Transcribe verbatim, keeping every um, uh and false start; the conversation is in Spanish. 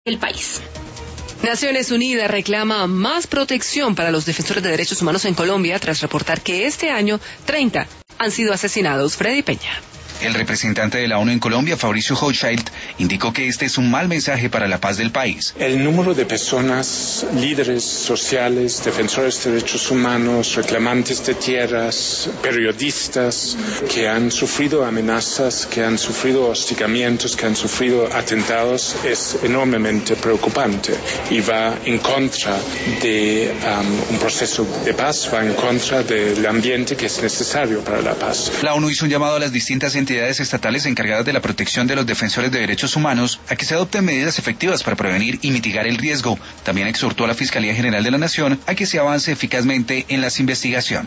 el país. Naciones Unidas reclama más protección para los defensores de derechos humanos en Colombia tras reportar que este año treinta han sido asesinados. Freddy Peña. El representante de la ONU en Colombia, Fabricio Hochschild, indicó que este es un mal mensaje para la paz del país. El número de personas, líderes sociales, defensores de derechos humanos, reclamantes de tierras, periodistas, que han sufrido amenazas, que han sufrido hostigamientos, que han sufrido atentados, es enormemente preocupante y va en contra de um, un proceso de paz, va en contra del ambiente que es necesario para la paz. La ONU hizo un llamado a las distintas entidades entidades estatales encargadas de la protección de los defensores de derechos humanos a que se adopten medidas efectivas para prevenir y mitigar el riesgo. También exhortó a la Fiscalía General de la Nación a que se avance eficazmente en las investigaciones.